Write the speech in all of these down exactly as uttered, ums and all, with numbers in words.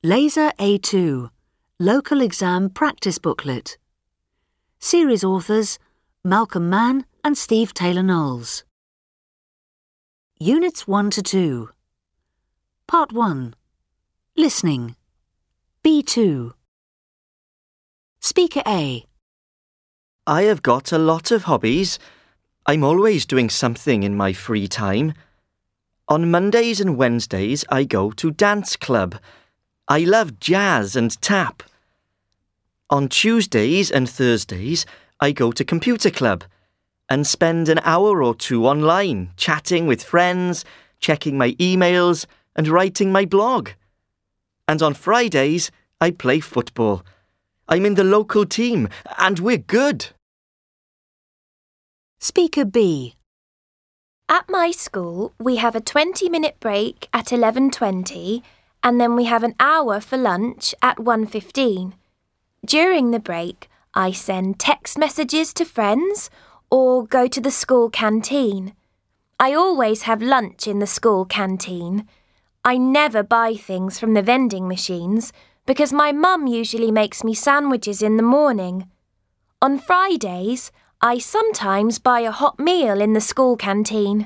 Laser A two, Local Exam Practice Booklet. Series authors Malcolm Mann and Steve Taylor-Knowles. Units one to two. Part one. Listening. B two. Speaker A. I have got a lot of hobbies. I'm always doing something in my free time. On Mondays and Wednesdays, I go to dance club. I love jazz and tap. On Tuesdays and Thursdays, I go to computer club and spend an hour or two online chatting with friends, checking my emails and writing my blog. And on Fridays, I play football. I'm in the local team and we're good. Speaker B. At my school, we have a twenty-minute break at eleven twenty and then we have an hour for lunch at one fifteen. During the break, I send text messages to friends or go to the school canteen. I always have lunch in the school canteen. I never buy things from the vending machines because my mum usually makes me sandwiches in the morning. On Fridays, I sometimes buy a hot meal in the school canteen.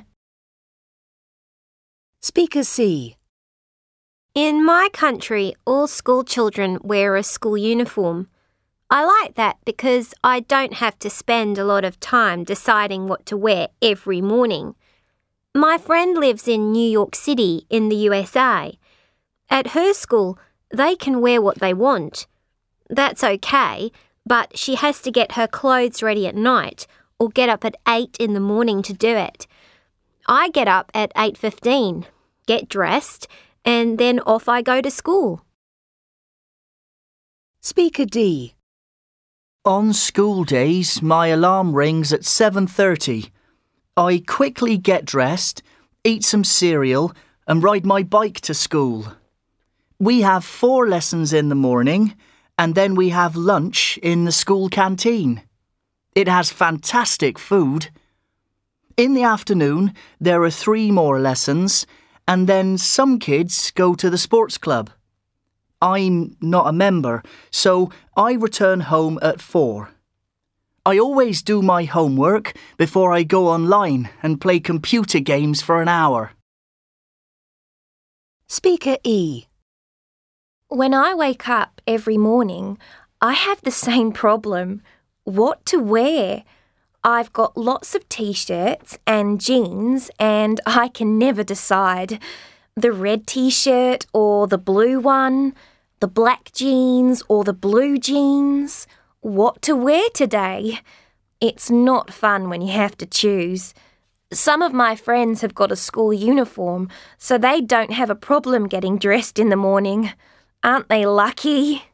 Speaker C. In my country, all school children wear a school uniform. I like that because I don't have to spend a lot of time deciding what to wear every morning. My friend lives in New York City in the U S A. At her school, they can wear what they want. That's okay, but she has to get her clothes ready at night or get up at eight in the morning to do it. I get up at eight fifteen, get dressed, and then off I go to school. Speaker D. On school days, my alarm rings at seven thirty. I quickly get dressed, eat some cereal, and ride my bike to school. We have four lessons in the morning, and then we have lunch in the school canteen. It has fantastic food. In the afternoon, there are three more lessons, and then some kids go to the sports club. I'm not a member, so I return home at four. I always do my homework before I go online and play computer games for an hour. Speaker E. When I wake up every morning, I have the same problem. What to wear? I've got lots of t-shirts and jeans and I can never decide. The red t-shirt or the blue one, the black jeans or the blue jeans. What to wear today? It's not fun when you have to choose. Some of my friends have got a school uniform, so they don't have a problem getting dressed in the morning. Aren't they lucky?